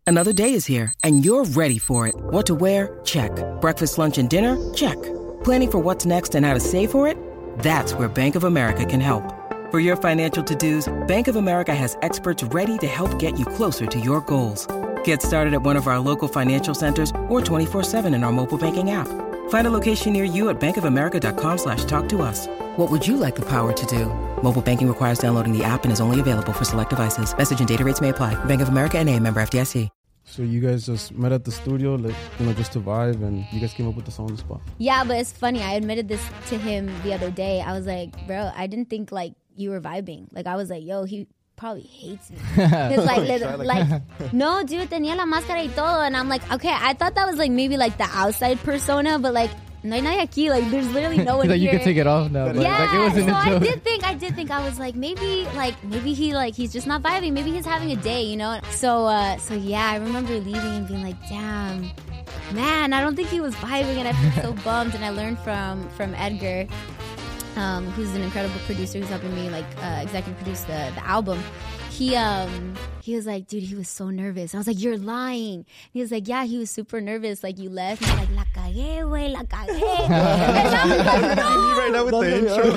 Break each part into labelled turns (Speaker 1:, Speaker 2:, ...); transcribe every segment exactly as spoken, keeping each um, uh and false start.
Speaker 1: Another day is here, and you're ready for it. What to wear? Check. Breakfast, lunch, and dinner? Check. Planning for what's next and how to save for it? That's where Bank of America can help. For your financial to-dos, Bank of America has experts ready to help get you closer to your goals. Get started at one of our local financial centers or twenty-four seven in our mobile banking app. Find a location near you at bankofamerica.com slash talk to us. What would you like the power to do? Mobile banking requires downloading the app and is only available for select devices. Message and data rates may apply. Bank of America N A, member F D I C.
Speaker 2: So you guys just met at the studio, like, you know, just to vibe, and you guys came up with the song on the spot?
Speaker 3: Yeah, but it's funny. I admitted this to him the other day. I was like, bro, I didn't think, like, you were vibing. Like, I was like, yo, he probably hates me. Cause like, like, like, no, dude, tenía la máscara y todo. And I'm like, okay, I thought that was, like, maybe, like, the outside persona, but, like, no hay nadie aquí. Like, there's literally no one
Speaker 4: like
Speaker 3: here.
Speaker 4: You can take it off now. But
Speaker 3: yeah,
Speaker 4: like, it wasn't
Speaker 3: so
Speaker 4: a
Speaker 3: I
Speaker 4: joke.
Speaker 3: did think, I did think, I was like, maybe, like, maybe he, like, he's just not vibing. Maybe he's having a day, you know? So, uh, so yeah, I remember leaving and being like, damn, man, I don't think he was vibing, and I felt so bummed. And I learned from, from Edgar, um, who's an incredible producer who's helping me, like, uh, executive produce the, the album. He um he was like, dude, he was so nervous. I was like, you're lying. He was like, yeah, he was super nervous. Like, you left. And I was like, la cagué, güey, la cagué. And I was like, no.
Speaker 5: Right now with the intro.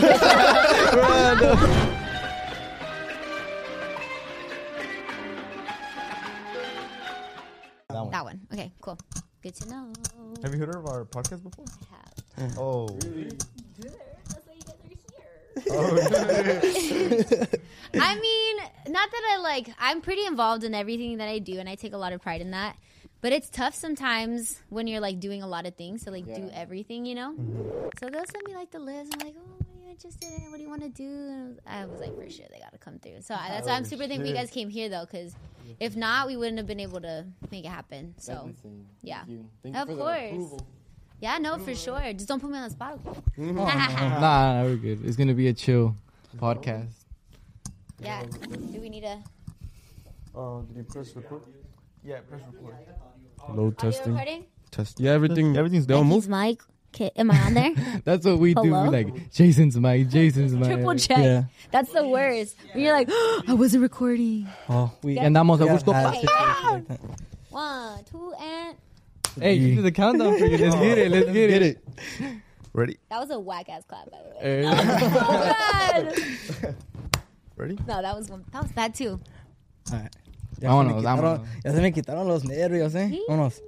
Speaker 3: That one. That one. Okay, cool. Good to know.
Speaker 5: Have you heard of our podcast before?
Speaker 3: I have.
Speaker 5: Oh.
Speaker 3: Really? That's why you guys are here. Oh, I mean, not that I like, I'm pretty involved in everything that I do, and I take a lot of pride in that. But it's tough sometimes when you're like doing a lot of things to like yeah. do everything, you know? Mm-hmm. So they'll send me like the list. I'm like, oh, what are you interested in? What do you want to do? And I was like, for sure, they got to come through. So that's why I'm super thankful you guys came here, though, because if not, we wouldn't have been able to make it happen. So, yeah. Thank you. Thank you of course. Yeah, no, for sure. Just don't put me on the spot. Okay?
Speaker 4: nah, nah, we're good. It's going to be a chill podcast.
Speaker 3: Yeah. Do we need a...
Speaker 2: Oh, uh, did you press record?
Speaker 5: Yeah, press record.
Speaker 2: Load testing.
Speaker 3: Recording?
Speaker 2: Test. Yeah, everything.
Speaker 5: Everything's
Speaker 2: done.
Speaker 3: Move. Mic. Okay, am I on there?
Speaker 4: That's what we
Speaker 3: Hello?
Speaker 4: do. Like, Jason's mic, Jason's mic.
Speaker 3: Triple check. Yeah. That's the worst. When you're like, oh, I wasn't recording.
Speaker 4: Oh, we andamos a gusto.
Speaker 3: Like One, two, and...
Speaker 4: Hey, you do the countdown for you. Let's get it. Let's get, get it.
Speaker 5: it. Ready?
Speaker 3: That was a whack-ass clap, by the way. That was so bad.
Speaker 5: Ready?
Speaker 3: No, that was that was bad, too.
Speaker 6: All right. Ya,
Speaker 4: vámonos,
Speaker 6: se me quitaron,
Speaker 4: vámonos.
Speaker 6: ya se me quitaron los nervios, ¿eh?
Speaker 3: Sí.
Speaker 6: Vámonos.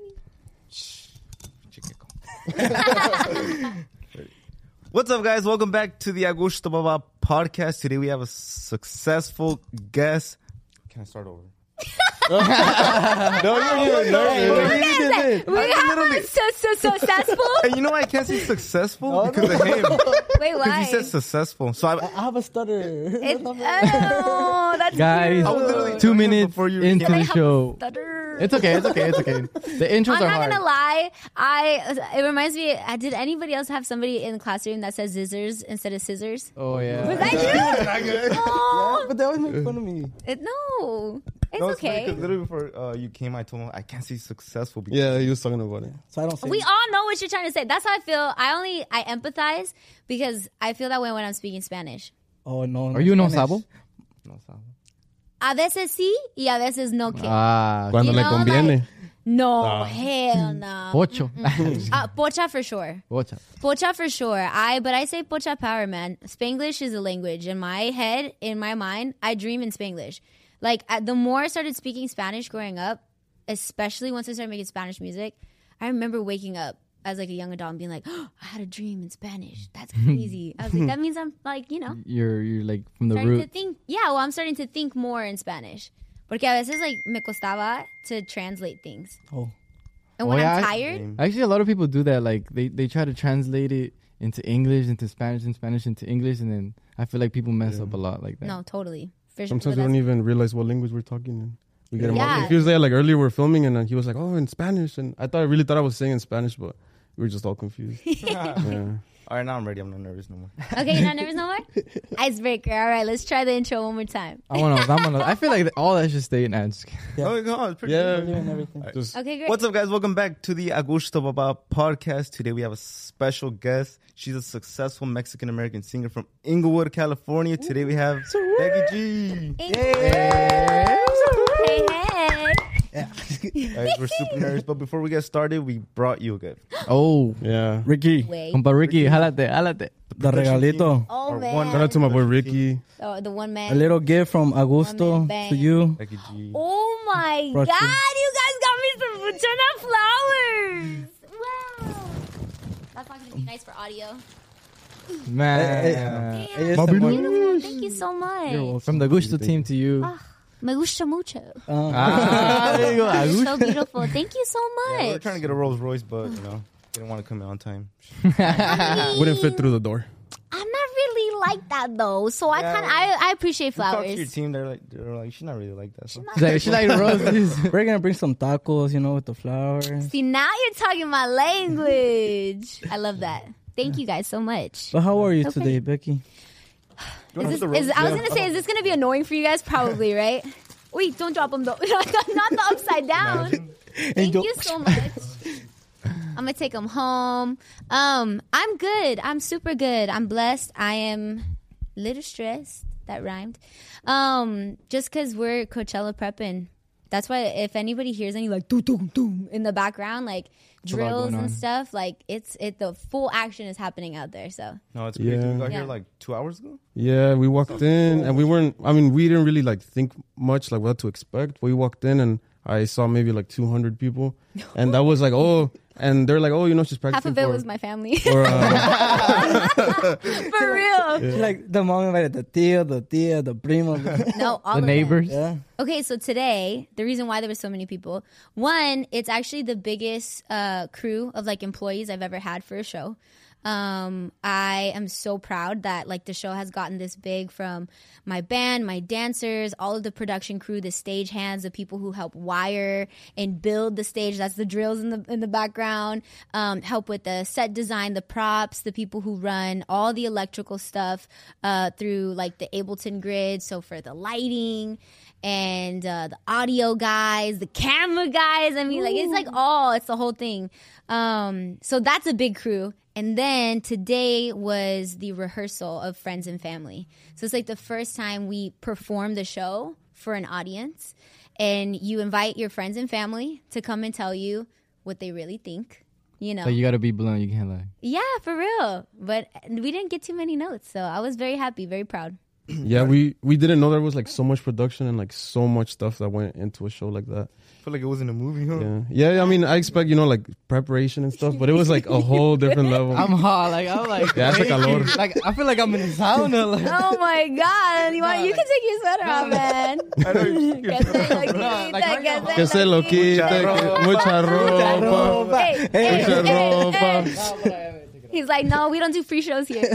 Speaker 5: What's up, guys? Welcome back to the Agusto Baba podcast. Today we have a successful guest. Can I start over? no, you're nervous.
Speaker 3: We have a so, so, successful.
Speaker 5: And you know why I can't say successful? Oh, because no. of him.
Speaker 3: Wait, why?
Speaker 5: Because he said successful. So I,
Speaker 6: I have a stutter.
Speaker 3: It, oh, that's
Speaker 4: Guys,
Speaker 3: cute.
Speaker 4: two minutes you into the show.
Speaker 3: Stutter.
Speaker 4: It's okay, it's okay, it's okay. The intros
Speaker 3: I'm
Speaker 4: are
Speaker 3: not
Speaker 4: hard.
Speaker 3: gonna lie. I it reminds me. Did anybody else have somebody in the classroom that says scissors instead of scissors?
Speaker 4: Oh yeah.
Speaker 3: Was that you? Oh.
Speaker 6: Yeah, but they always make fun of me.
Speaker 3: It, no, it's
Speaker 5: no, it's
Speaker 3: okay.
Speaker 5: Because literally before uh, you came, I told him I can't say successful. Because
Speaker 2: yeah, he was talking about it.
Speaker 6: So I don't say.
Speaker 3: We all know what you're trying to say. That's how I feel. I only I empathize because I feel that way when I'm speaking Spanish.
Speaker 6: Oh no.
Speaker 4: Are you no sabo?
Speaker 5: No sabo.
Speaker 3: A veces sí y a veces no quiero.
Speaker 4: Ah,
Speaker 2: cuando
Speaker 3: you
Speaker 2: le
Speaker 3: know,
Speaker 2: conviene.
Speaker 3: Like, no,
Speaker 2: Ah.
Speaker 3: hell no.
Speaker 4: Pocho.
Speaker 3: uh, pocha for sure.
Speaker 4: Pocha.
Speaker 3: Pocha for sure. I but I say pocha power, man. Spanglish is a language. In my head, in my mind, I dream in Spanglish. Like uh, the more I started speaking Spanish growing up, especially once I started making Spanish music, I remember waking up as like a young adult and being like, oh, I had a dream in Spanish. That's crazy. I was like, that means I'm like, you know,
Speaker 4: You're you're like from the
Speaker 3: starting
Speaker 4: root.
Speaker 3: to think. Yeah, well, I'm starting to think more in Spanish. Porque a veces like me costaba to translate things.
Speaker 6: Oh.
Speaker 3: And when
Speaker 4: Oh, yeah,
Speaker 3: I'm
Speaker 4: I-
Speaker 3: tired,
Speaker 4: Actually, a lot of people do that. Like they, they try to translate it into English, into Spanish, and Spanish into English, and then I feel like people mess
Speaker 2: Yeah.
Speaker 4: up a lot like that.
Speaker 3: no, totally. For sure.
Speaker 2: Sometimes
Speaker 3: But
Speaker 2: we don't
Speaker 3: that's-
Speaker 2: even realize what language we're talking in. We get him all
Speaker 3: Yeah.
Speaker 2: confused. There, like earlier we were filming and uh, he was like, "Oh, in Spanish," and I thought I really thought I was saying in Spanish, but we were just all confused. yeah.
Speaker 5: All right, now I'm ready. I'm not nervous no more.
Speaker 3: Okay, you're not nervous no more? Icebreaker. All right, let's try the intro one more time.
Speaker 4: I want to. I want to. I feel like all that should stay in ads.
Speaker 6: Yeah.
Speaker 5: Oh, no, it's pretty
Speaker 2: Yeah.
Speaker 5: good.
Speaker 6: And everything.
Speaker 5: Right.
Speaker 2: Just
Speaker 3: Okay, great.
Speaker 5: What's up, guys? Welcome back to the Agusto Baba podcast. Today we have a special guest. She's a successful Mexican-American singer from Inglewood, California. Today we have Becky G.
Speaker 3: Hey, hey.
Speaker 5: Guys, we're super nervous, but before we get started, we brought you a gift.
Speaker 4: Oh,
Speaker 2: Yeah.
Speaker 6: Ricky,
Speaker 3: Wait.
Speaker 4: compa Ricky, jálate, jálate.
Speaker 6: the regalito.
Speaker 3: Oh,
Speaker 5: Or
Speaker 3: man.
Speaker 5: one-
Speaker 2: Shout out to my boy Ricky.
Speaker 3: Oh, the one man.
Speaker 6: A little gift from Augusto
Speaker 3: One man
Speaker 6: to
Speaker 3: bang.
Speaker 6: you.
Speaker 5: Becky G.
Speaker 3: Oh my
Speaker 6: Brought you.
Speaker 3: God, you guys got me some Buchona flowers. Wow. That's not going to be nice for audio.
Speaker 4: Man.
Speaker 6: Hey,
Speaker 3: Damn.
Speaker 6: hey,
Speaker 2: Bobby
Speaker 6: it's the
Speaker 3: Beautiful. Thank you so much.
Speaker 6: You're welcome.
Speaker 4: From the Gusto team to you.
Speaker 3: Me gusta mucho.
Speaker 6: Uh,
Speaker 4: Ah, there you go.
Speaker 3: You're
Speaker 4: Augusto.
Speaker 3: so beautiful. Thank you so
Speaker 5: Yeah, we were
Speaker 3: much.
Speaker 5: trying to get a Rolls Royce, but you know, didn't want to come in on time.
Speaker 2: Wouldn't fit through the door.
Speaker 3: I'm not really like that though, so I
Speaker 5: Yeah.
Speaker 3: kind of I, I appreciate
Speaker 5: We talked to your
Speaker 3: flowers.
Speaker 5: team. They're like, they're like, she's not really like that. So.
Speaker 4: She's like, she's like roses.
Speaker 6: we're gonna bring some tacos, you know, with the flowers.
Speaker 3: See, now you're talking my language. I love that. Thank you guys so much.
Speaker 6: But how are you
Speaker 3: Okay.
Speaker 6: today, Becky?
Speaker 3: Is this, is, I was gonna say, is this gonna be annoying for you guys? Probably, right? Wait, don't drop them though. Not the upside down. Thank you so much. I'm gonna take them home. Um, I'm good. I'm super good. I'm blessed. I am a little stressed. That rhymed. Um, just because we're Coachella prepping. That's why if anybody hears any like doom doom doom in the background, like
Speaker 4: a lot
Speaker 3: drills
Speaker 4: going
Speaker 3: and
Speaker 4: on.
Speaker 3: stuff, like it's it the full action is happening out there. So
Speaker 5: No, it's crazy.
Speaker 2: Yeah.
Speaker 5: We got
Speaker 3: Yeah.
Speaker 5: here like two hours ago.
Speaker 2: Yeah, we walked in and we weren't, I mean, we didn't really like think much like what to expect. We walked in and I saw maybe like two hundred people. And that was like, oh, and they're like, oh, you know, she's
Speaker 3: half
Speaker 2: practicing
Speaker 3: of it
Speaker 2: for,
Speaker 3: was my family.
Speaker 2: for, uh,
Speaker 3: For real.
Speaker 6: Like the mom invited the tío, the tía, the primo.
Speaker 3: No, all
Speaker 4: The
Speaker 3: of it.
Speaker 4: neighbors.
Speaker 6: yeah.
Speaker 3: Okay, so today, the reason why there were so many people, one, it's actually the biggest uh, crew of like employees I've ever had for a show. Um, I am so proud that like the show has gotten this big, from my band, my dancers, all of the production crew, the stage hands, the people who help wire and build the stage. That's the drills in the in the background. Um, help with the set design, the props, the people who run all the electrical stuff uh, through like the Ableton grid. So for the lighting and uh, the audio guys, the camera guys. I mean, like it's like all, it's the whole thing. Um, so that's a big crew. And then today was the rehearsal of Friends and Family. So it's like the first time we perform the show for an audience. And you invite your friends and family to come and tell you what they really think, you know.
Speaker 4: So you gotta be blunt. You can't lie.
Speaker 3: Yeah, for real. But we didn't get too many notes. So I was very happy, very proud.
Speaker 2: yeah, we, we didn't know there was like so much production and like so much stuff that went into a show like that.
Speaker 5: I feel like it was in a movie, huh?
Speaker 2: Yeah. Yeah, I mean, I expect, you know, like preparation and stuff, but it was like a whole different level.
Speaker 4: I'm hot. Like I'm like.
Speaker 2: Yeah, hace calor.
Speaker 4: Like I feel like I'm in the sauna. Like.
Speaker 3: Oh my God. You, want, you can take your sweater off, man.
Speaker 5: I know you-
Speaker 3: Que se lo
Speaker 4: No, like,
Speaker 3: quite, que
Speaker 2: Que se lo quite, mucha ropa.
Speaker 3: Hey, hey,
Speaker 2: Mucha
Speaker 3: hey,
Speaker 2: ropa.
Speaker 3: hey. He's like, no, we don't do free shows here.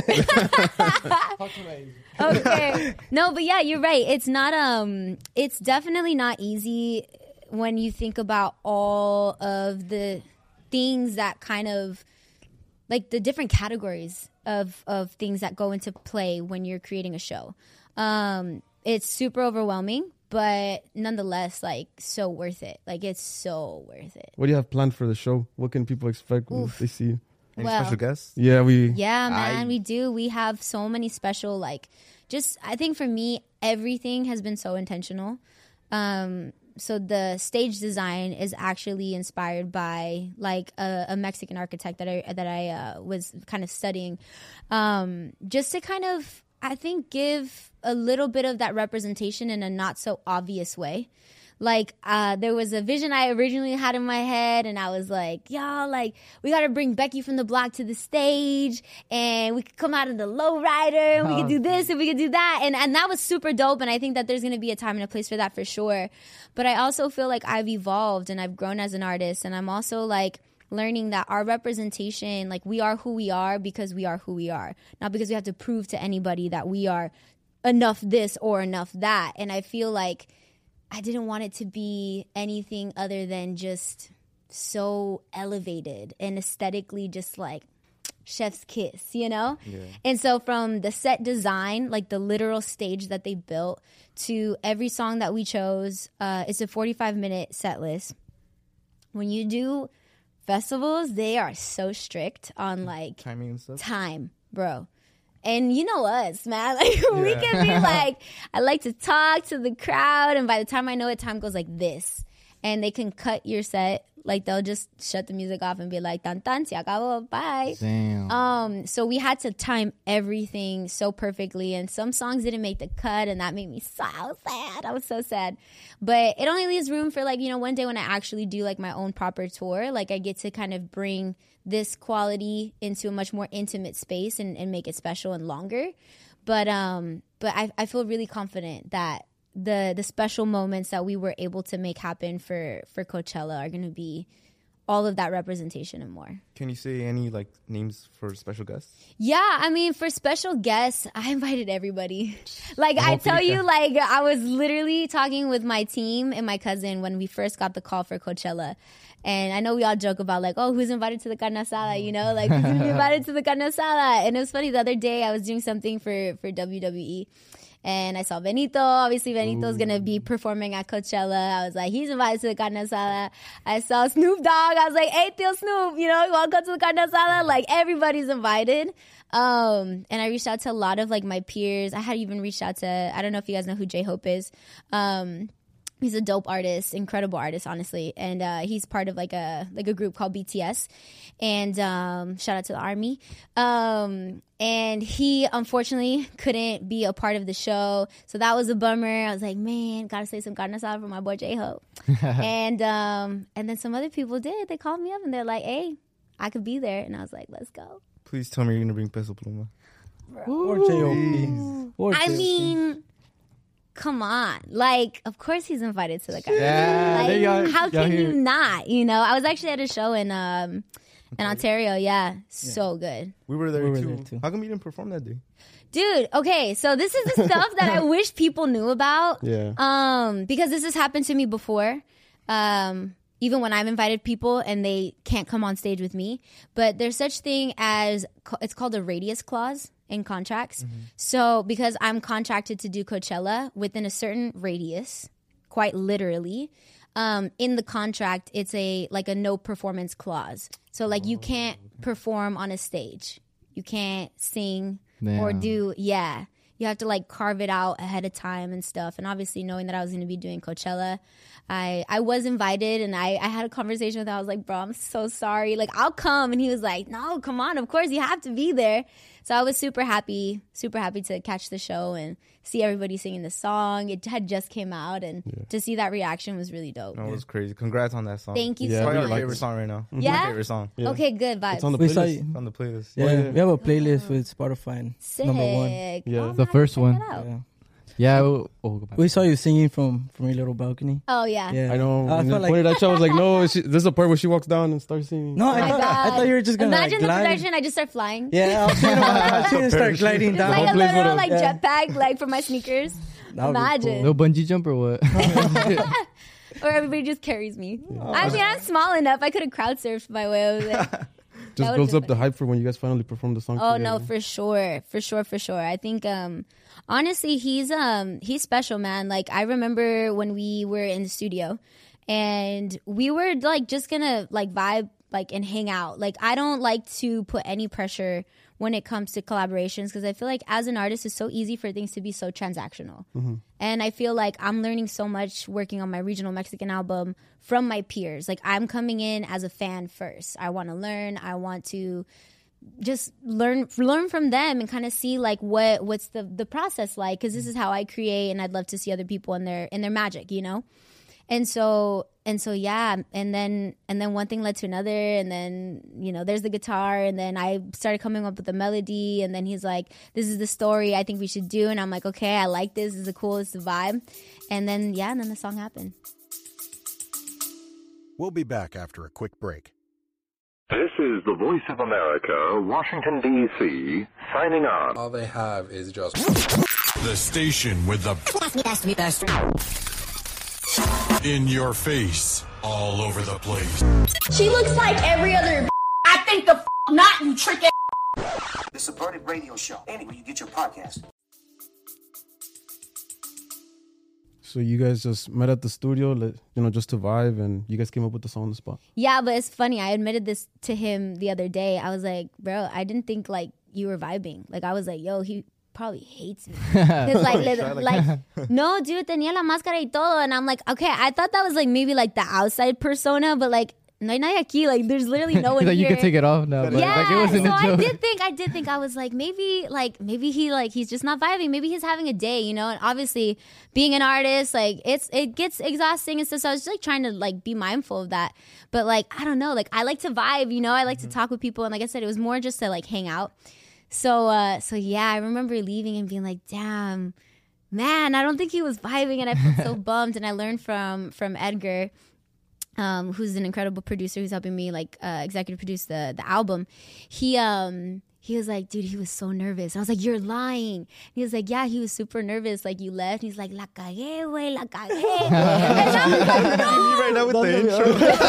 Speaker 3: Okay. No, but yeah, you're right. It's not, um, it's definitely not easy when you think about all of the things that kind of, like the different categories of, of things that go into play when you're creating a show. Um, it's super overwhelming, but nonetheless, like, so worth it. Like, it's so worth it.
Speaker 2: What do you have planned for the show? What can people expect when
Speaker 3: Oof.
Speaker 2: they see you?
Speaker 5: Any
Speaker 3: Well,
Speaker 5: special guests?
Speaker 2: Yeah, we.
Speaker 3: Yeah, man,
Speaker 5: I-
Speaker 3: we do. We have so many special, like, just, I think for me, everything has been so intentional. Um, so the stage design is actually inspired by like a, a Mexican architect that I that I uh, was kind of studying, um, just to kind of, I think, give a little bit of that representation in a not so obvious way. Like, uh, there was a vision I originally had in my head, and I was like, y'all, like, we got to bring Becky from the block to the stage, and we could come out of the lowrider, and we could do this, and we could do that. And, and that was super dope, and I think that there's going to be a time and a place for that for sure. But I also feel like I've evolved, and I've grown as an artist, and I'm also, like, learning that our representation, like, we are who we are because we are who we are, not because we have to prove to anybody that we are enough this or enough that. And I feel like I didn't want it to be anything other than just so elevated and aesthetically just like chef's kiss, you know? Yeah. And so from the set design, like the literal stage that they built, to every song that we chose, uh, it's a forty-five minute set list. When you do festivals, they are so strict on like
Speaker 5: Timing and stuff.
Speaker 3: time, bro. And you know us, man. Like, we can be like, I like to talk to the crowd, and by the time I know it, time goes like this. and they can cut your set. Like they'll just shut the music off and be like, tan tan, se acabó, bye.
Speaker 4: Damn.
Speaker 3: Um, so we had to time everything so perfectly, and some songs didn't make the cut, and that made me so sad. I was so sad. But it only leaves room for, like, you know, one day when I actually do like my own proper tour, like I get to kind of bring this quality into a much more intimate space and, and make it special and longer. But um, but I, I feel really confident that the the special moments that we were able to make happen for for Coachella are going to be all of that representation and more.
Speaker 5: Can you say any like names for special guests?
Speaker 3: Yeah, I mean, for special guests, I invited everybody. Like, I tell you, like, I was literally talking with my team and my cousin when we first got the call for Coachella. And I know we all joke about, like, oh, who's invited to the carne asada, you know? Like, who's gonna be invited to the carne asada? And it was funny, the other day I was doing something for, for W W E. And I saw Benito. Obviously, Benito's going to be performing at Coachella. I was like, he's invited to the carne asada. I saw Snoop Dogg. I was like, hey, Tío Snoop, you know, you want to go to the carne asada? Like, everybody's invited. Um, and I reached out to a lot of, like, my peers. I had even reached out to, I don't know if you guys know who J-Hope is. Um, he's a dope artist, incredible artist, honestly. And uh, he's part of, like, a like a group called B T S. And um, shout out to the Army. Um, and he, unfortunately, couldn't be a part of the show. So that was a bummer. I was like, man, gotta say some carne asada for my boy J-Hope. and um, and then some other people did. They called me up and they're like, hey, I could be there. And I was like, let's go.
Speaker 5: Please tell me you're going to bring Peso Pluma.
Speaker 6: Or J O P. Or
Speaker 3: I
Speaker 6: J O P.
Speaker 3: mean, come on. Like, of course he's invited to the carne asada.
Speaker 4: Yeah,
Speaker 3: Like,
Speaker 4: there y'all-
Speaker 3: how
Speaker 4: y'all
Speaker 3: can
Speaker 4: hear
Speaker 3: you
Speaker 4: it.
Speaker 3: not? You know, I was actually at a show in um in Ontario. Yeah, so good.
Speaker 5: We were there,
Speaker 6: We were
Speaker 5: too.
Speaker 6: there, too.
Speaker 5: How come you didn't perform that day?
Speaker 3: Dude, okay, so this is the stuff that I wish people knew about.
Speaker 2: Yeah.
Speaker 3: Um, because this has happened to me before. Um, even when I've invited people and they can't come on stage with me. But there's such thing as, it's called a radius clause in contracts. So because I'm contracted to do Coachella within a certain radius, quite literally, um, in the contract, it's a like a no performance clause. So like you can't perform on a stage. You can't sing or
Speaker 4: Damn.
Speaker 3: do, yeah. You have to like carve it out ahead of time and stuff. And obviously knowing that I was going to be doing Coachella, I, I was invited and I, I had a conversation with him. I was like, bro, I'm so sorry. Like, I'll come. And he was like, no, come on. Of course, you have to be there. So I was super happy, super happy to catch the show and see everybody singing the song. It had just came out and to see that reaction was really dope.
Speaker 5: That was crazy. Congrats on that song.
Speaker 3: Thank you
Speaker 2: Yeah,
Speaker 3: so
Speaker 5: Probably
Speaker 3: much.
Speaker 5: our favorite song right now.
Speaker 3: Yeah?
Speaker 5: My favorite song.
Speaker 2: Yeah.
Speaker 3: Okay, good vibes.
Speaker 2: It's on the
Speaker 6: We saw
Speaker 2: playlist.
Speaker 6: you.
Speaker 5: It's on the playlist.
Speaker 6: Yeah,
Speaker 2: yeah.
Speaker 6: we have a playlist with Spotify. and
Speaker 3: Sick.
Speaker 6: Number one.
Speaker 2: Yeah.
Speaker 3: Oh,
Speaker 4: The
Speaker 3: man,
Speaker 4: first
Speaker 3: check
Speaker 4: one.
Speaker 3: that out.
Speaker 6: Yeah.
Speaker 4: Yeah. Oh, oh, go back.
Speaker 6: We saw you singing from from your little balcony.
Speaker 3: Oh, yeah.
Speaker 6: Yeah,
Speaker 2: I know.
Speaker 6: I
Speaker 2: and
Speaker 6: felt
Speaker 2: then pointed
Speaker 6: like
Speaker 2: at you. I was like, no, she, this is a part where she walks down and starts singing.
Speaker 6: no, I
Speaker 3: Oh my
Speaker 6: thought I
Speaker 3: God.
Speaker 6: thought you were just gonna
Speaker 3: Imagine
Speaker 6: like,
Speaker 3: the
Speaker 6: glide.
Speaker 3: production. I just start flying.
Speaker 6: Yeah, I was thinking about I was thinking start gliding
Speaker 3: It's
Speaker 6: down.
Speaker 3: like a
Speaker 2: place
Speaker 3: little
Speaker 2: with
Speaker 3: like
Speaker 6: a- Yeah.
Speaker 3: jetpack, like for my sneakers.
Speaker 6: That would be
Speaker 3: Imagine.
Speaker 4: No bungee jump or what?
Speaker 3: Or everybody just carries me. I mean, I'm small enough. I could have crowd surfed my way over there.
Speaker 2: Just
Speaker 3: would've
Speaker 2: builds
Speaker 3: been
Speaker 2: up the hype for when you guys finally perform the song.
Speaker 3: Oh
Speaker 2: together.
Speaker 3: no, for sure, for sure, for sure. I think, um, honestly, he's um he's special, man. Like I remember when we were in the studio, and we were like just gonna like vibe like and hang out. Like I don't like to put any pressure when it comes to collaborations because I feel like as an artist it's so easy for things to be so transactional. And I feel like I'm learning so much working on my regional Mexican album from my peers. Like I'm coming in as a fan first. I want to learn. I want to just learn learn from them and kind of see like what what's the the process like because this is how I create and I'd love to see other people in their in their magic, you know? And so and so yeah, and then and then one thing led to another, and then you know there's the guitar, and then I started coming up with a melody, and then he's like, "This is the story I think we should do," and I'm like, "Okay, I like this. This is the coolest vibe," and then yeah, and then the song happened.
Speaker 7: We'll be back after a quick break.
Speaker 8: This is the Voice of America, Washington, D C, signing on.
Speaker 9: All they have is just
Speaker 7: The station with the in your face, all over the place.
Speaker 10: She looks like every other. I think the f- not you trick ass.
Speaker 11: The Subverted Radio Show. Anywhere you get your podcast.
Speaker 2: So you guys just met at the studio, like, you know, just to vibe, and you guys came up with the song on the spot.
Speaker 3: Yeah, but it's funny. I admitted this to him the other day. I was like, "Bro, I didn't think like you were vibing." Like I was like, "Yo, he probably hates me. Cause like, like, like, no, dude, tenía la máscara y todo. And I'm like, okay, I thought that was like maybe like the outside persona, but like, no hay nadie aquí. Like, there's literally no one
Speaker 4: like,
Speaker 3: here.
Speaker 4: You can take it off now. But
Speaker 3: yeah,
Speaker 4: like, it wasn't
Speaker 3: so
Speaker 4: a
Speaker 3: I
Speaker 4: joke.
Speaker 3: did think, I did think, I was like, maybe, like, maybe he, like, he's just not vibing. Maybe he's having a day, you know? And obviously, being an artist, like, it's, it gets exhausting and stuff. So I was just, like, trying to, like, be mindful of that. But, like, I don't know. Like, I like to vibe, you know? I like mm-hmm. to talk with people. And like I said, it was more just to, like, hang out. So, uh, so yeah, I remember leaving and being like, damn, man, I don't think he was vibing. And I felt so bummed. And I learned from, from Edgar, Um, who's an incredible producer who's helping me like uh, executive produce the the album. He um he was like, dude, he was so nervous. I was like, you're lying. And he was like, yeah, he was super nervous. Like, you left. And he's like, la cagué, güey, la cagué. And I was like, no.
Speaker 5: Right now with the intro.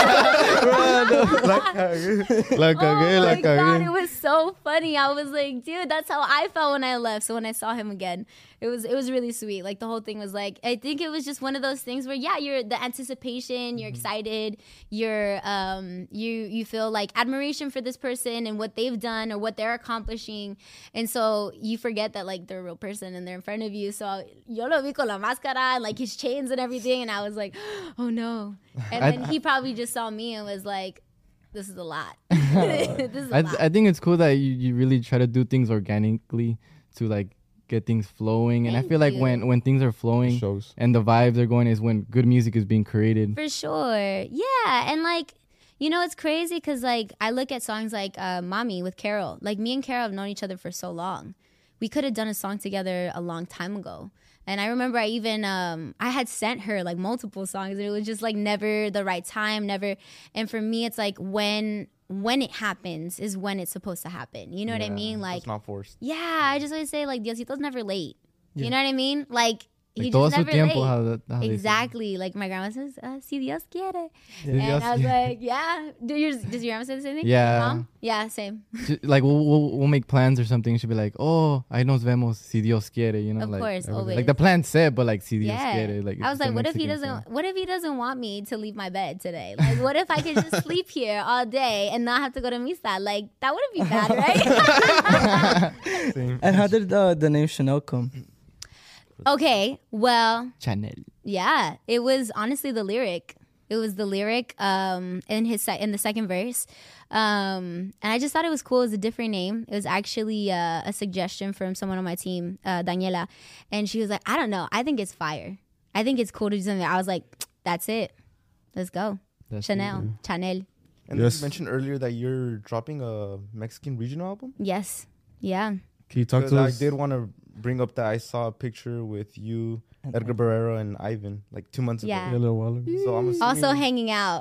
Speaker 5: La cagué, la cagué,
Speaker 3: oh
Speaker 5: la
Speaker 3: my God,
Speaker 5: cagué.
Speaker 3: it was so funny. I was like, dude, that's how I felt when I left. So when I saw him again, it was it was really sweet. Like, the whole thing was like, I think it was just one of those things where, yeah, you're the anticipation, you're excited, you're um you you feel like admiration for this person and what they've done or what they're accomplishing, and so you forget that like they're a real person and they're in front of you. So yo lo vi con la máscara and like his chains and everything, and I was like, oh no. And then he probably just saw me and was like, this is a lot. This is a
Speaker 4: I,
Speaker 3: lot.
Speaker 4: th- I think it's cool that you, you really try to do things organically to like get things flowing. And
Speaker 3: Thank
Speaker 4: I feel like
Speaker 3: you.
Speaker 4: when when things are flowing
Speaker 2: Shows.
Speaker 4: and the vibes are going is when good music is being created.
Speaker 3: For sure. Yeah. And like, you know, it's crazy because like I look at songs like uh, Mommy with Carol. Like, me and Carol have known each other for so long. We could have done a song together a long time ago. And I remember I even, um, I had sent her like multiple songs and it was just like never the right time, never. And for me, it's like when when it happens is when it's supposed to happen. You know
Speaker 5: Yeah,
Speaker 3: what I mean? Like,
Speaker 5: it's not forced.
Speaker 3: yeah, I just always say like, Diosito's never late.
Speaker 6: Yeah.
Speaker 3: You know what I mean? Like,
Speaker 4: Like,
Speaker 3: he
Speaker 4: todo
Speaker 3: just
Speaker 4: su
Speaker 3: never
Speaker 4: tiempo,
Speaker 3: late.
Speaker 4: how that- how they say.
Speaker 3: Exactly. Like my grandma says, uh, si Dios quiere.
Speaker 4: Si
Speaker 3: And
Speaker 4: Dios
Speaker 3: I was
Speaker 4: quiere.
Speaker 3: like, yeah. Do your, does your grandma say the same thing?
Speaker 4: Yeah.
Speaker 3: Mom? Yeah, same.
Speaker 4: Ju- like we'll, we'll we'll make plans or something. She'll be like, "Oh, ahí nos vemos si Dios quiere," you know.
Speaker 3: Of
Speaker 4: like,
Speaker 3: course,
Speaker 4: everything.
Speaker 3: always.
Speaker 4: Like the plan said, but like si Dios
Speaker 3: Yeah.
Speaker 4: quiere. Like
Speaker 3: I was
Speaker 4: it's
Speaker 3: like,
Speaker 4: a
Speaker 3: what if he
Speaker 4: Mexican
Speaker 3: doesn't?
Speaker 4: thing.
Speaker 3: What if he doesn't want me to leave my bed today? Like, what if I could just sleep here all day and not have to go to misa? Like, that wouldn't be bad, right?
Speaker 6: And how did uh, the name Chanel come?
Speaker 3: Okay, well,
Speaker 4: Chanel.
Speaker 3: yeah, it was honestly the lyric. It was the lyric um, in his se- in the second verse, um, and I just thought it was cool. It was a different name. It was actually uh, a suggestion from someone on my team, uh, Daniela, and she was like, "I don't know. I think it's fire. I think it's cool to do something." I was like, "That's it. Let's go."
Speaker 4: That's
Speaker 3: Chanel,
Speaker 4: it,
Speaker 3: Chanel.
Speaker 5: And
Speaker 2: Yes.
Speaker 5: you mentioned earlier that you're dropping a Mexican regional album.
Speaker 3: Yes, yeah.
Speaker 2: Can you talk
Speaker 5: Because
Speaker 2: to
Speaker 5: I
Speaker 2: us?
Speaker 5: did want to bring up that I saw a picture with you, Edgar Barrero, and Ivan like two months
Speaker 3: Yeah.
Speaker 2: Yeah, a little while ago.
Speaker 5: ago. So I'm assuming
Speaker 3: Also hanging out.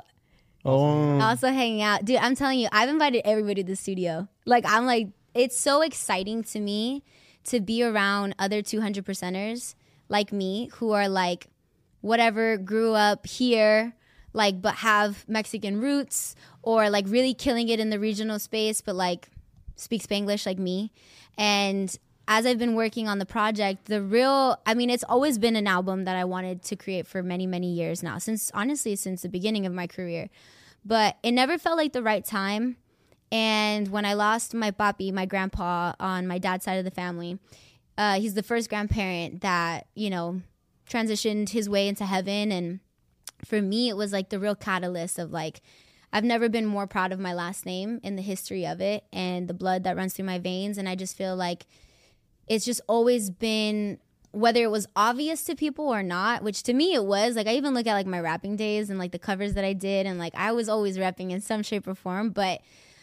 Speaker 2: Oh,
Speaker 3: Also hanging out. Dude, I'm telling you, I've invited everybody to the studio. Like, I'm like, it's so exciting to me to be around other two hundred percenters like me who are like, whatever, grew up here, like, but have Mexican roots, or like really killing it in the regional space, but like speak Spanglish like me. And as I've been working on the project, the real, I mean, it's always been an album that I wanted to create for many, many years now, since honestly, since the beginning of my career. But it never felt like the right time. And when I lost my papi, my grandpa on my dad's side of the family, uh, he's the first grandparent that, you know, transitioned his way into heaven. And for me, it was like the real catalyst of like, I've never been more proud of my last name in the history of it and the blood that runs through my veins. And I just feel like it's just always been, whether it was obvious to people or not, which to me it was. Like, I even look at like my rapping days and like the covers that I did, and like I was always rapping in some shape or form. But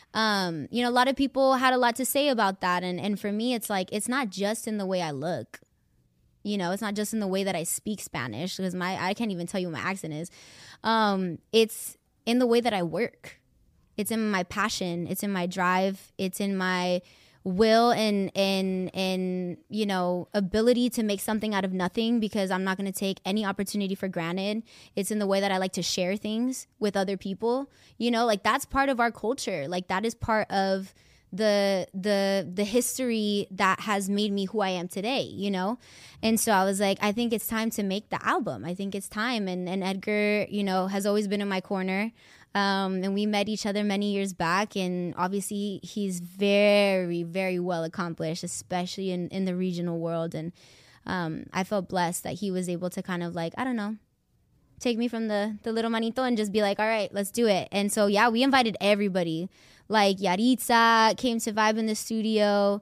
Speaker 3: um, you know, a lot of people had a lot to say about that. And and for me, it's like, it's not just in the way I look. You know, it's not just in the way that I speak Spanish, because my I can't even tell you what my accent is. Um, it's in the way that I work. It's in my passion. It's in my drive. It's in my will and and and you know, ability to make something out of nothing, because I'm not going to take any opportunity for granted. It's in the way that I like to share things with other people. You know, like that's part of our culture. Like that is part of the the the history that has made me who I am today, you know? And so I was like, I think it's time to make the album. I think it's time. And, and Edgar, you know, has always been in my corner. Um, and we met each other many years back. And obviously he's very, very well accomplished, especially in, in the regional world. And um, I felt blessed that he was able to kind of like, I don't know, take me from the, the little manito and just be like, all right, let's do it. And so, yeah, we invited everybody. Like Yaritza came to vibe in the studio.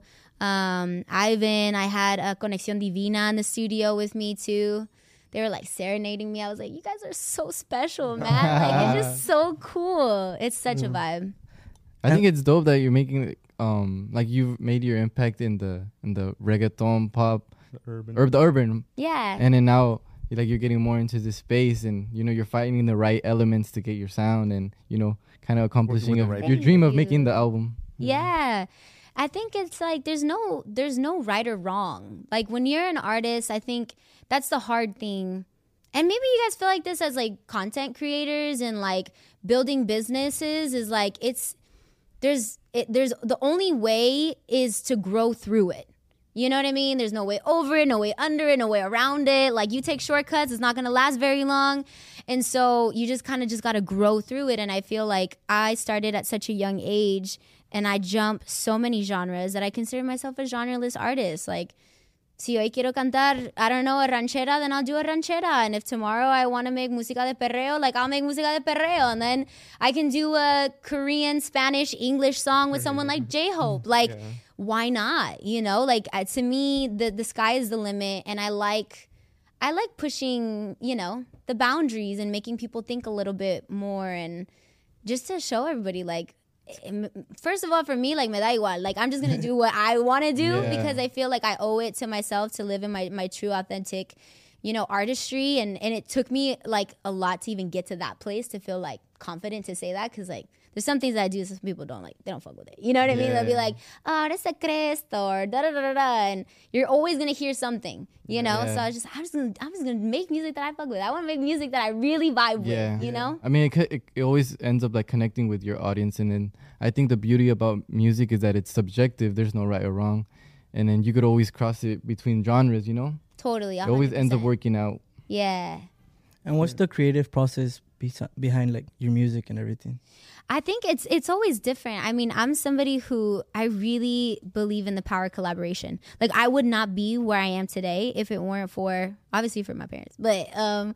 Speaker 3: Um, Ivan, I had a Conexión Divina in the studio with me too. They were like serenading me. I was like, you guys are so special, man. Like, it's just so cool. It's such a vibe.
Speaker 4: I think it's dope that you're making, um, like you've made your impact in the in the reggaeton, pop,
Speaker 2: The urban.
Speaker 4: or the urban.
Speaker 3: Yeah.
Speaker 4: And then now, like you're getting more into this space, and you know you're finding the right elements to get your sound, and you know, kind of accomplishing
Speaker 5: the
Speaker 4: of
Speaker 5: right
Speaker 4: your dream
Speaker 3: people.
Speaker 4: of making the album.
Speaker 3: Yeah. I think it's like there's no there's no right or wrong. Like when you're an artist, I think that's the hard thing. And maybe you guys feel like this as like content creators and like building businesses is like it's there's it, there's the only way is to grow through it. You know what I mean? There's no way over it, no way under it, no way around it. Like you take shortcuts, it's not going to last very long. And so you just kind of just got to grow through it. And I feel like I started at such a young age and I jump so many genres that I consider myself a genreless artist. Like, si hoy quiero cantar, I don't know, a ranchera, then I'll do a ranchera. And if tomorrow I want to make música de perreo, like I'll make música de perreo. And then I can do a Korean, Spanish, English song with someone like J-Hope. Like, yeah. Why not? You know, like uh, to me, the, the sky is the limit. And I like, I like pushing, you know, the boundaries and making people think a little bit more and just to show everybody like, first of all, for me, like, me da igual. Like, I'm just going to do what I want to do yeah. because I feel like I owe it to myself to live in my, my true, authentic, you know, artistry. And, and it took me, like, a lot to even get to that place to feel, like, confident to say that because, like, there's some things that I do some people don't like. They don't fuck with it. You know what I mean? Yeah. They'll be like, oh, that's a crest or da-da-da-da-da. And you're always going to hear something, you know? Yeah. So I was just, I'm just going to I'm just gonna make music that I fuck with. I want to make music that I really vibe yeah. with, you know?
Speaker 4: I mean, it, it, it always ends up, like, connecting with your audience. And then I think the beauty about music is that it's subjective. There's no right or wrong. And then you could always cross it between genres, you know?
Speaker 3: Totally, one hundred percent.
Speaker 4: It always ends up working out.
Speaker 3: Yeah.
Speaker 6: And what's the creative process be- behind, like, your music and everything?
Speaker 3: I think it's it's always different. I mean, I'm somebody who I really believe in the power of collaboration. Like, I would not be where I am today if it weren't for, obviously for my parents, but um,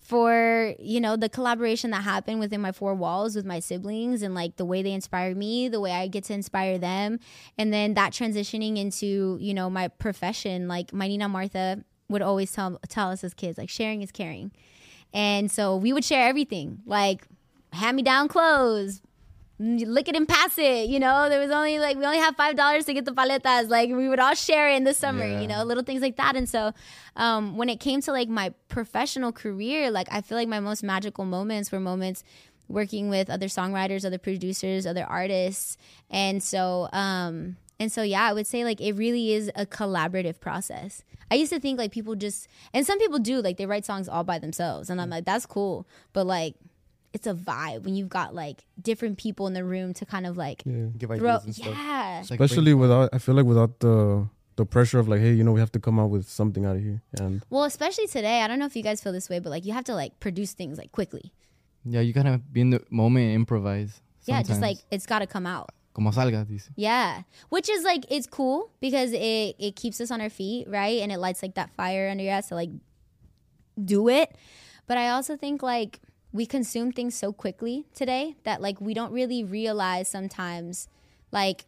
Speaker 3: for, you know, the collaboration that happened within my four walls with my siblings and, like, the way they inspire me, the way I get to inspire them. And then that transitioning into, you know, my profession. Like, my Nina Martha would always tell, tell us as kids, like, sharing is caring. And so we would share everything, like, hand-me-down clothes, lick it and pass it, you know? There was only, like, we only have five dollars to get the paletas. Like, we would all share it in the summer, yeah. you know? Little things like that. And so um, when it came to, like, my professional career, like, I feel like my most magical moments were moments working with other songwriters, other producers, other artists. And so, um, and so, yeah, I would say, like, it really is a collaborative process. I used to think, like, people just, and some people do, like, they write songs all by themselves. And I'm like, that's cool. But, like, it's a vibe when you've got, like, different people in the room to kind of, like,
Speaker 2: yeah.
Speaker 5: give
Speaker 3: throw,
Speaker 5: ideas and stuff.
Speaker 3: Yeah.
Speaker 2: Especially without, I feel like without the the pressure of, like, hey, you know, we have to come out with something out of here. And
Speaker 3: well, especially today, I don't know if you guys feel this way, but, like, you have to, like, produce things, like, quickly.
Speaker 4: Yeah, you gotta be in the moment and improvise. Sometimes.
Speaker 3: Yeah, just, like, it's gotta come out.
Speaker 4: Como salga, dice.
Speaker 3: Yeah, which is, like, it's cool because it, it keeps us on our feet, right? And it lights, like, that fire under your ass to, like, do it. But I also think, like, we consume things so quickly today that, like, we don't really realize sometimes, like,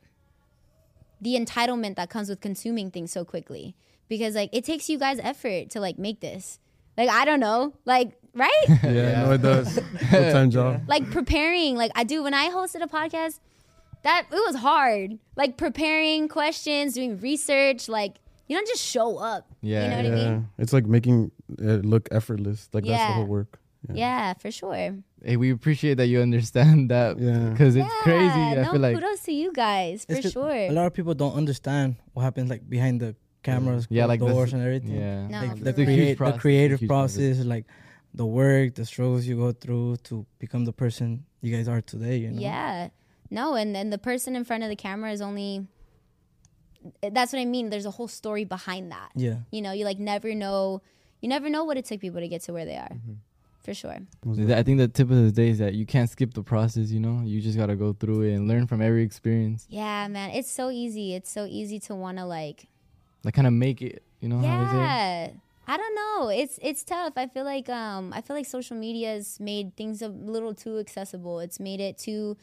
Speaker 3: the entitlement that comes with consuming things so quickly. Because, like, it takes you guys effort to, like, make this. Like, I don't know. Like, right?
Speaker 2: yeah, yeah, no, it does. Full-time job.
Speaker 3: Like, preparing. Like, I do. When I hosted a podcast, that, it was hard. Like, preparing questions, doing research. Like, you don't just show up. Yeah. You know what
Speaker 2: yeah.
Speaker 3: I mean?
Speaker 2: It's like making it look effortless. Like, yeah. that's the whole work.
Speaker 3: Yeah. yeah, for sure.
Speaker 4: Hey, we appreciate that you understand that because yeah. it's
Speaker 3: yeah,
Speaker 4: crazy. I
Speaker 3: no,
Speaker 4: feel like
Speaker 3: kudos to you guys for sure.
Speaker 6: A lot of people don't understand what happens, like, behind the cameras,
Speaker 4: yeah, like
Speaker 6: doors
Speaker 4: this,
Speaker 6: and everything.
Speaker 4: Yeah,
Speaker 3: no,
Speaker 6: like the, create, process, the creative process, process, like the work, the struggles you go through to become the person you guys are today. You know?
Speaker 3: Yeah. no, and then the person in front of the camera is only. That's what I mean. There's a whole story behind that.
Speaker 6: Yeah.
Speaker 3: You know, you like never know. You never know what it took people to get to where they are. Mm-hmm. For sure.
Speaker 4: I think the tip of the day is that you can't skip the process, you know? You just got to go through it and learn from every experience.
Speaker 3: Yeah, man. It's so easy. It's so easy to want to like...
Speaker 4: Like kind of make it, you know?
Speaker 3: Yeah.
Speaker 4: How is it?
Speaker 3: I don't know. It's it's tough. I feel like um I feel like social media has made things a little too accessible. It's made it too...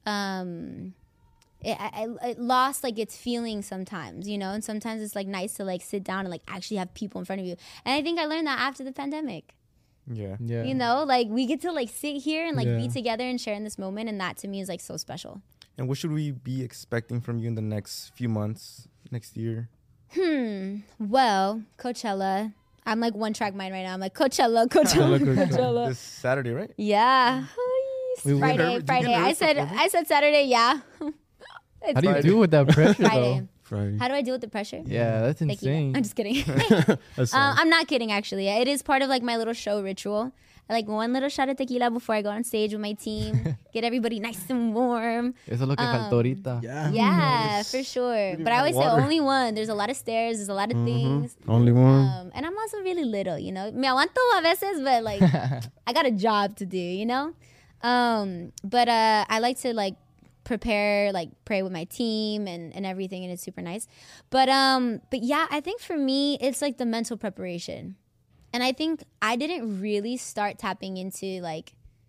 Speaker 3: um It, I, it lost like its feeling sometimes, you know, and sometimes it's like nice to like sit down and like actually have people in front of you. And I think I learned that after the pandemic.
Speaker 5: Yeah.
Speaker 4: Yeah.
Speaker 3: You know, like we get to like sit here and like
Speaker 4: Yeah.
Speaker 3: be together and share in this moment. And that to me is like so special.
Speaker 5: And what should we be expecting from you in the next few months, next year?
Speaker 3: Hmm. Well, Coachella. I'm like one track mind right now. I'm like Coachella, Coachella, Coachella.
Speaker 5: This Saturday, right?
Speaker 3: Yeah.
Speaker 5: We-
Speaker 3: Friday,
Speaker 5: Did you get
Speaker 3: Friday. I
Speaker 5: nervous
Speaker 3: said,
Speaker 5: before?
Speaker 3: I said Saturday. Yeah. It's
Speaker 4: How do you
Speaker 3: Friday.
Speaker 4: deal with that pressure,
Speaker 3: Friday.
Speaker 4: though?
Speaker 2: Friday.
Speaker 3: How do I deal with the pressure?
Speaker 4: Yeah, that's
Speaker 3: Thank you.
Speaker 4: insane.
Speaker 3: I'm just kidding.
Speaker 2: That's
Speaker 3: um,
Speaker 2: sad.
Speaker 3: I'm not kidding, actually. It is part of like my little show ritual. I like one little shot of tequila before I go on stage with my team. Get everybody nice and warm.
Speaker 4: Eso es lo que
Speaker 3: Um,
Speaker 4: faltó ahorita.
Speaker 6: Yeah.
Speaker 3: Yeah, for sure. But I always
Speaker 5: water.
Speaker 3: say only one. There's a lot of stairs. There's a lot of things.
Speaker 2: Only one.
Speaker 3: Um, and I'm also really little, you know. Me aguanto a veces, but like I got a job to do, you know. Um, but uh, I like to like prepare, like pray with my team and, and everything, and it's super nice. But um, but yeah, I think for me, it's like the mental preparation. And I think I didn't really start tapping into like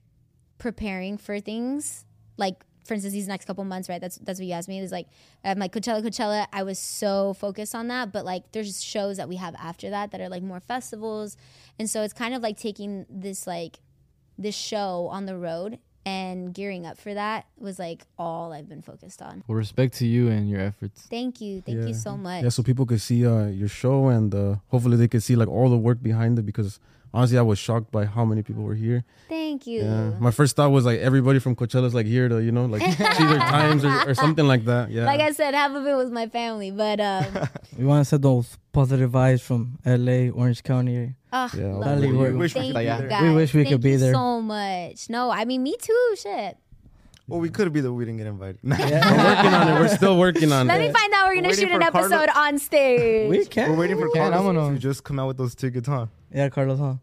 Speaker 3: preparing for things. Like, for instance, these next couple months, right? That's that's what you asked me. It's like, um, like Coachella, Coachella, I was so focused on that. But like, there's shows that we have after that that are like more festivals. And so it's kind of like taking this like, this show on the road and gearing up for that was like all I've been focused on.
Speaker 4: Well, respect to you and your efforts.
Speaker 3: Thank you. Thank
Speaker 2: Yeah.
Speaker 3: you so much.
Speaker 2: Yeah, so people could see uh, your show, and uh, hopefully they could see like all the work behind it, because honestly I was shocked by how many people were here.
Speaker 3: Thank you.
Speaker 2: Yeah. My first thought was like everybody from Coachella's like here to, you know, like see their times or, or something like that. Yeah.
Speaker 3: Like I said, half of it was my family, but um,
Speaker 6: We want to send those positive vibes from L A, Orange County.
Speaker 3: oh,
Speaker 2: Yeah,
Speaker 3: love
Speaker 6: Valley,
Speaker 3: it.
Speaker 6: we
Speaker 5: wish we
Speaker 3: Thank
Speaker 5: could be
Speaker 3: you
Speaker 5: there.
Speaker 3: guys.
Speaker 6: We wish we
Speaker 3: Thank
Speaker 6: could be
Speaker 3: you
Speaker 6: there.
Speaker 3: so much. No, I mean, me too. Shit.
Speaker 5: Well, we could be there. We didn't get invited.
Speaker 2: We're working on it. We're still working on
Speaker 3: Let
Speaker 2: it.
Speaker 3: me find out. We're gonna
Speaker 5: waiting
Speaker 3: shoot an
Speaker 5: for Carlos.
Speaker 3: episode on stage.
Speaker 6: We can.
Speaker 5: We're waiting for
Speaker 4: Yeah,
Speaker 5: Carlos
Speaker 4: vámonos.
Speaker 5: to just come out with those tickets, huh?
Speaker 6: Yeah, Carlos, huh?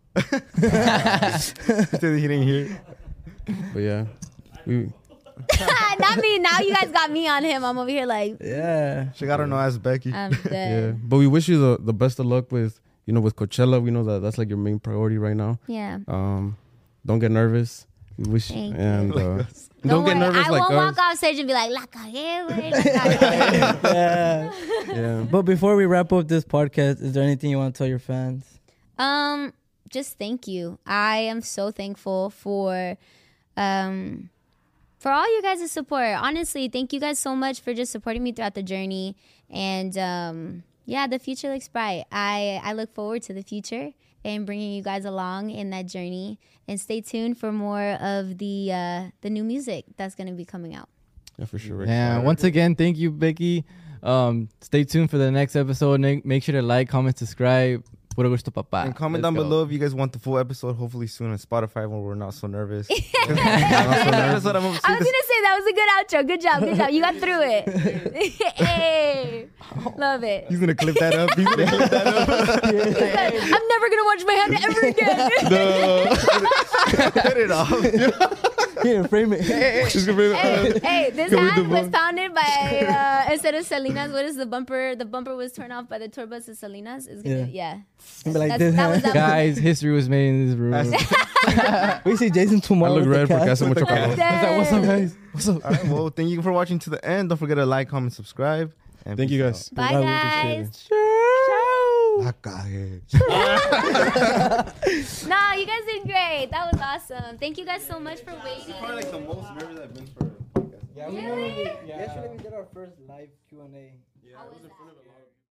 Speaker 5: He said he didn't hear.
Speaker 2: But yeah. We,
Speaker 3: Not me. Now you guys got me on him. I'm over here like,
Speaker 6: Yeah.
Speaker 5: She got her no ass Becky.
Speaker 3: I'm
Speaker 2: yeah.
Speaker 3: dead.
Speaker 2: But we wish you the, the best of luck with, you know, with Coachella. We know that that's like your main priority right now.
Speaker 3: Yeah.
Speaker 2: Um, don't get nervous. We wish
Speaker 3: Thank you.
Speaker 2: and uh, don't,
Speaker 3: Don't,
Speaker 2: get
Speaker 3: worry.
Speaker 2: nervous
Speaker 3: I
Speaker 2: like
Speaker 3: won't
Speaker 2: us.
Speaker 3: walk off stage and be like, la cagué, güey, la cagué."
Speaker 6: Yeah.
Speaker 2: Yeah.
Speaker 6: But before we wrap up this podcast, is there anything you want to tell your fans?
Speaker 3: Um, just thank you. I am so thankful for, um, for all you guys' support. Honestly, thank you guys so much for just supporting me throughout the journey. And um, yeah, the future looks bright. I I look forward to the future and bringing you guys along in that journey. And stay tuned for more of the uh, the new music that's gonna be coming out.
Speaker 2: Yeah, for sure.
Speaker 4: Yeah, once again, thank you, Becky. Um, stay tuned for the next episode. Make, make sure to like, comment, subscribe. Puro gusto, papá.
Speaker 5: And comment
Speaker 4: Let's
Speaker 5: down
Speaker 4: go.
Speaker 5: below if you guys want the full episode, hopefully soon on Spotify when we're not so nervous. I'm not so nervous that I'm
Speaker 3: I was gonna say that was a good outro. Good job, good job. You got through it. Hey, love it.
Speaker 5: He's gonna clip that up. He's gonna clip that up.
Speaker 3: I'm never gonna watch my hand ever again.
Speaker 5: Cut it off.
Speaker 6: Here, frame it.
Speaker 3: hey, hey, this hand was founded by uh, instead of Salinas. What is the bumper? The bumper was torn off by the tour bus of Salinas. Is gonna, yeah.
Speaker 6: Be like
Speaker 3: That's-
Speaker 6: this.
Speaker 3: that was that
Speaker 4: Guys, history was made in this room.
Speaker 6: We see Jason
Speaker 2: I
Speaker 6: tomorrow.
Speaker 2: look
Speaker 6: with the
Speaker 2: red for
Speaker 6: cast.
Speaker 2: Casa Mucho Calor.
Speaker 3: Dead.
Speaker 4: What's up, guys? What's up?
Speaker 5: All right, well, thank you for watching to the end. Don't forget to like, comment, subscribe. And
Speaker 2: Thank
Speaker 5: peace
Speaker 2: you
Speaker 5: out.
Speaker 2: guys.
Speaker 3: Bye,
Speaker 6: That was
Speaker 3: guys.
Speaker 5: La cagué.
Speaker 3: No, you guys did great. That was awesome. Thank you guys so much for waiting.
Speaker 5: Probably like the most nervous I've been for a podcast.
Speaker 6: Yeah, we
Speaker 3: Really?
Speaker 6: Yesterday we did our first live Q and A.
Speaker 2: Yeah,
Speaker 3: How was that?